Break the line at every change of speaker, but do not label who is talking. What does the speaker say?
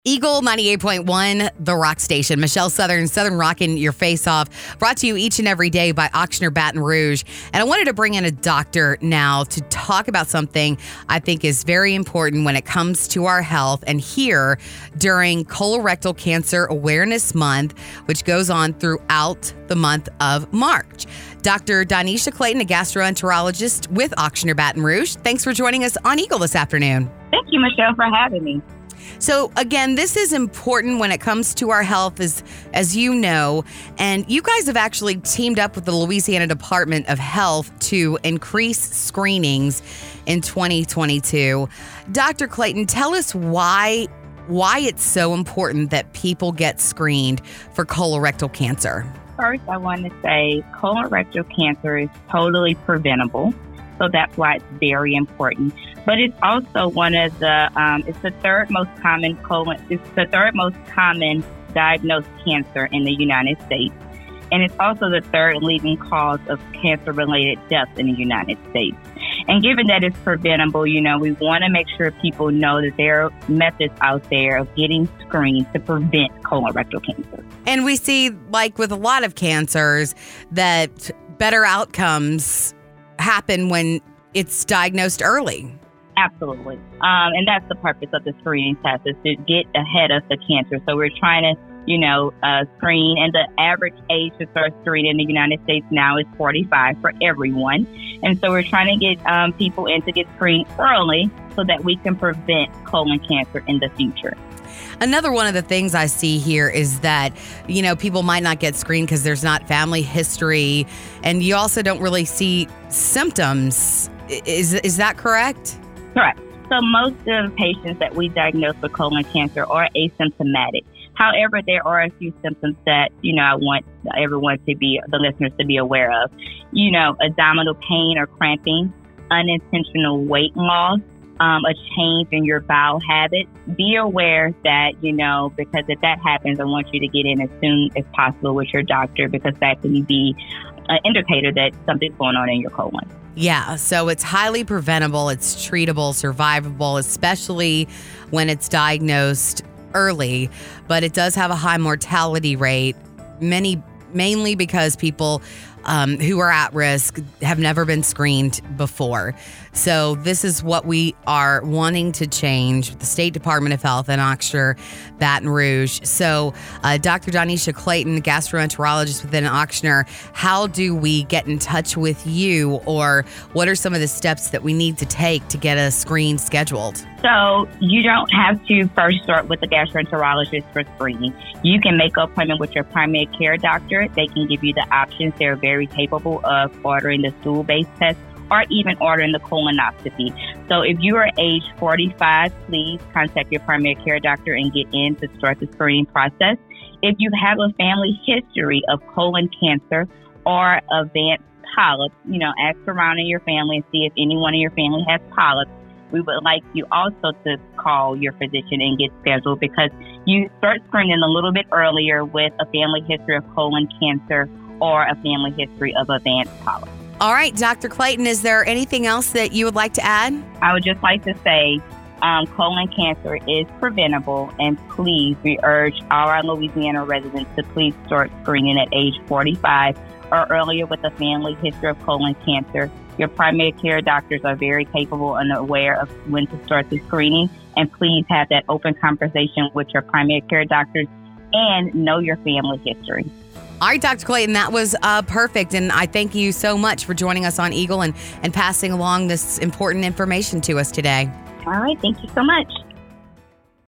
Eagle 98.1, the rock station. Michelle Southern rocking your face off. Brought to you each and every day by Auctioneer Baton Rouge. And I wanted to bring in a doctor now to talk about something I think is very important when it comes to our health. And here during Colorectal Cancer Awareness Month, which goes on throughout the month of March. Dr. Donisha Clayton, a gastroenterologist with Auctioneer Baton Rouge. Thanks for joining us on Eagle this afternoon.
Thank you, Michelle, for having me.
So again, this is important when it comes to our health, as you know, and you guys have actually teamed up with the Louisiana Department of Health to increase screenings in 2022. Dr. Clayton, tell us why it's so important that people get screened for colorectal cancer.
First, I want to say colorectal cancer is totally preventable. So that's why it's very important. But it's also one of the, it's the third most common diagnosed cancer in the United States. And it's also the third leading cause of cancer-related deaths in the United States. And given that it's preventable, we want to make sure people know that there are methods out there of getting screened to prevent colorectal cancer.
And we see, like with a lot of cancers, that better outcomes happen when it's diagnosed early.
Absolutely. And that's the purpose of the screening test, is to get ahead of the cancer. So we're trying to, screen. And the average age to start screening in the United States now is 45 for everyone. And so we're trying to get people in to get screened early so that we can prevent colon cancer in the future.
Another one of the things I see here is that, people might not get screened because there's not family history, and you also don't really see symptoms. Is that correct?
Correct. So most of the patients that we diagnose with colon cancer are asymptomatic. However, there are a few symptoms that, I want the listeners to be aware of. Abdominal pain or cramping, unintentional weight loss, a change in your bowel habits. Be aware that, because if that happens, I want you to get in as soon as possible with your doctor, because that can be an indicator that something's going on in your colon.
Yeah, so it's highly preventable, it's treatable, survivable, especially when it's diagnosed early, but it does have a high mortality rate, mainly because people who are at risk have never been screened before. So this is what we are wanting to change with the State Department of Health and Auctioneer Baton Rouge. So Dr. Donisha Clayton, gastroenterologist within Auctioneer, how do we get in touch with you, or what are some of the steps that we need to take to get a screen scheduled?
So you don't have to first start with a gastroenterologist for screening. You can make an appointment with your primary care doctor. They can give you the options. They're very capable of ordering the stool-based test or even ordering the colonoscopy. So if you are age 45, please contact your primary care doctor and get in to start the screening process. If you have a family history of colon cancer or advanced polyps, ask around in your family and see if anyone in your family has polyps. We would like you also to call your physician and get scheduled, because you start screening a little bit earlier with a family history of colon cancer or a family history of advanced polyps.
All right, Dr. Clayton, is there anything else that you would like to add?
I would just like to say colon cancer is preventable, and please, we urge all our Louisiana residents to please start screening at age 45 or earlier with a family history of colon cancer. Your primary care doctors are very capable and aware of when to start the screening, and please have that open conversation with your primary care doctors and know your family history.
All right, Dr. Clayton, that was perfect. And I thank you so much for joining us on Eagle and passing along this important information to us today.
All right. Thank you so much.